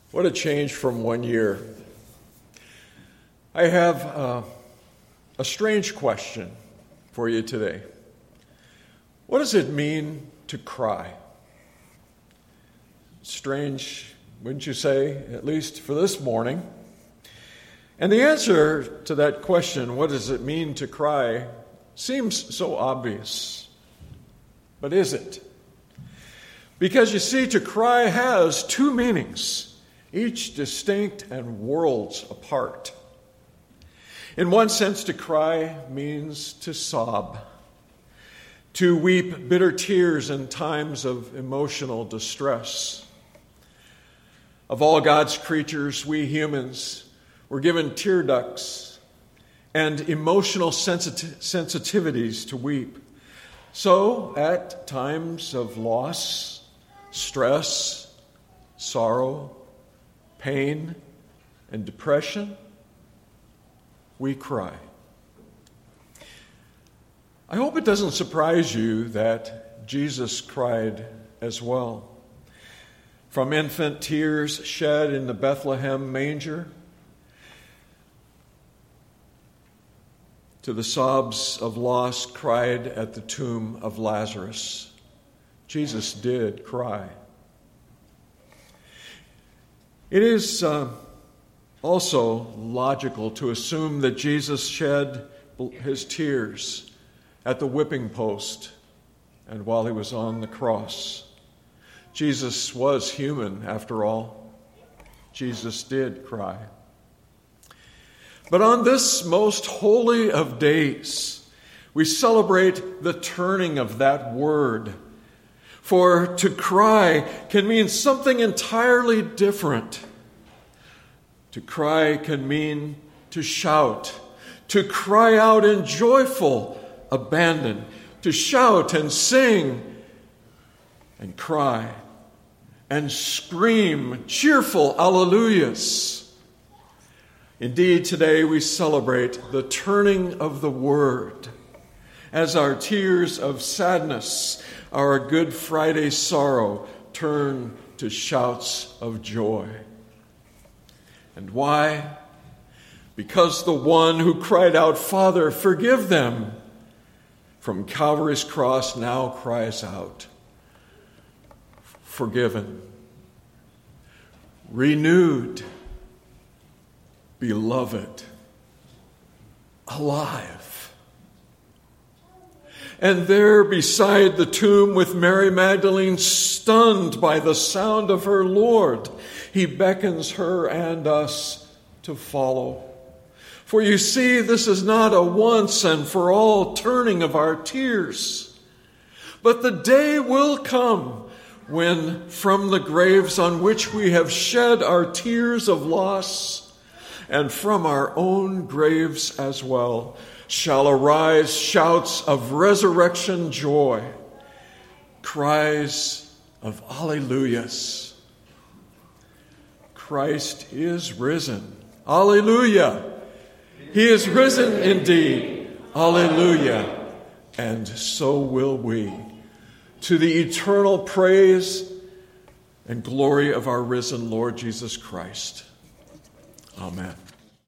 What a change from 1 year. I have a strange question for you today. What does it mean to cry? Strange, wouldn't you say, at least for this morning? And the answer to that question, what does it mean to cry, seems so obvious. But is it? Because you see, to cry has two meanings, each distinct and worlds apart. In one sense, to cry means to sob, to weep bitter tears in times of emotional distress. Of all God's creatures, we humans were given tear ducts and emotional sensitivities to weep. So, at times of loss, stress, sorrow, pain, and depression, we cry. I hope it doesn't surprise you that Jesus cried as well. From infant tears shed in the Bethlehem manger to the sobs of loss cried at the tomb of Lazarus, Jesus did cry. It is also logical to assume that Jesus shed his tears at the whipping post and while he was on the cross. Jesus was human, after all. Jesus did cry. But on this most holy of days, we celebrate the turning of that word. For to cry can mean something entirely different. To cry can mean to shout, to cry out in joyful abandon, to shout and sing and cry and scream cheerful alleluias. Indeed, today we celebrate the turning of the word as our tears of sadness, our Good Friday sorrow, turn to shouts of joy. And why? Because the one who cried out, "Father, forgive them," from Calvary's cross now cries out, forgiven, renewed, beloved, alive. And there beside the tomb with Mary Magdalene, stunned by the sound of her Lord, he beckons her and us to follow. For you see, this is not a once and for all turning of our tears, but the day will come when from the graves on which we have shed our tears of loss, and from our own graves as well, shall arise shouts of resurrection joy, cries of alleluias. Christ is risen. Alleluia. He is risen indeed. Alleluia. And so will we. To the eternal praise and glory of our risen Lord Jesus Christ. Amen.